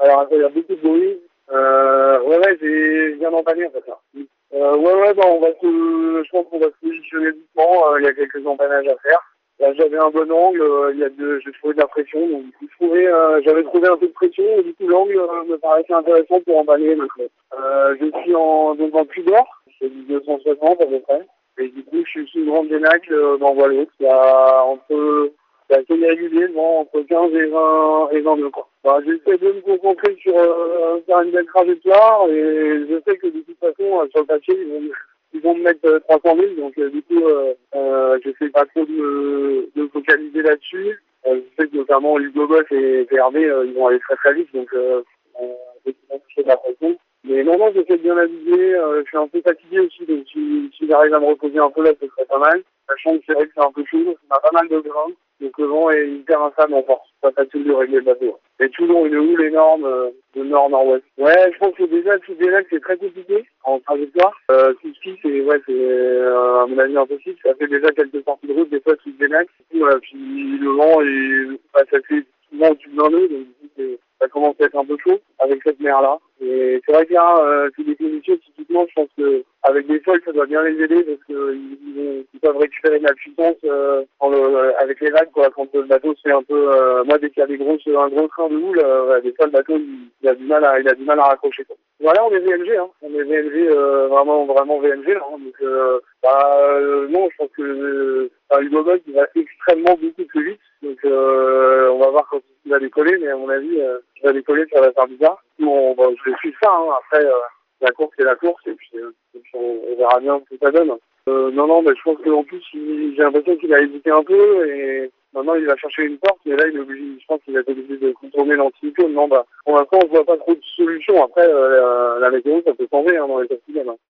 Alors, il y a beaucoup de bruit. Ouais, j'ai bien empanné, en fait, là. Ouais, bah, je pense qu'on va se positionner doucement. Il y a quelques empannages à faire. Là, j'avais un bon angle. J'ai trouvé de la pression. Donc, du coup, j'avais trouvé un peu de pression. Et du coup, l'angle me paraissait intéressant pour empanner maintenant. Je suis donc en cul d'or. C'est du 260 à peu près. Et du coup, je suis sous une grande dénacle dans voie l'autre. C'est assez irrégulier, bon, entre 15 et 22, quoi. Bah, j'essaie de me concentrer sur faire une belle trajectoire et je sais que de toute façon, sur le papier, ils vont me mettre 300 000, donc du coup, j'essaie pas trop de me focaliser là-dessus. Je sais que notamment Hugo Boss et VRB, ils vont aller très très vite, donc c'est de la pression. Mais non, j'essaie de bien naviguer, je suis un peu fatigué aussi, donc si j'arrive à me reposer un peu là, ce serait pas mal. Sachant que c'est vrai que c'est un peu chaud, on a pas mal de grains. Donc le vent est hyper instable en force. C'est pas facile de régler le bateau. Et toujours une houle énorme de nord-nord-ouest. Ouais, je pense que déjà, tout déjà, c'est très compliqué en trajectoire. Tout ski, à mon avis impossible. Ça fait déjà quelques sorties de route, des fois, sous des lacs. Puis le vent ça fait souvent au-dessus de 20 nœuds, donc du coup, ça commence à être un peu chaud avec cette mer-là. Et c'est vrai que là, c'est des conditions, typiquement, je pense que avec des sols, ça doit bien les aider parce qu'ils peuvent récupérer de la puissance avec les vagues, quoi. Quand le bateau se fait un peu, moi, dès qu'il y a un gros train de houle, des fois, le bateau, il a du mal à raccrocher, quoi. Voilà, on est VNG, hein. On est VNG, vraiment VNG, là. Hein. Donc, non, je pense que Hugo Boss, il va extrêmement beaucoup plus vite. Donc, on va voir quand il va décoller, mais à mon avis, il va décoller, ça va faire bizarre. Nous, je vais suivre ça, hein. Après, la course, c'est la course, et puis on verra bien ce que ça donne. Non, mais je pense qu'en plus, j'ai l'impression qu'il a hésité un peu, et maintenant, il va chercher une porte, mais là, je pense qu'il va être obligé de contourner l'anticyclone. Non, pour l'instant, on voit pas trop de solutions. Après, la météo, ça peut changer, hein, dans les cas.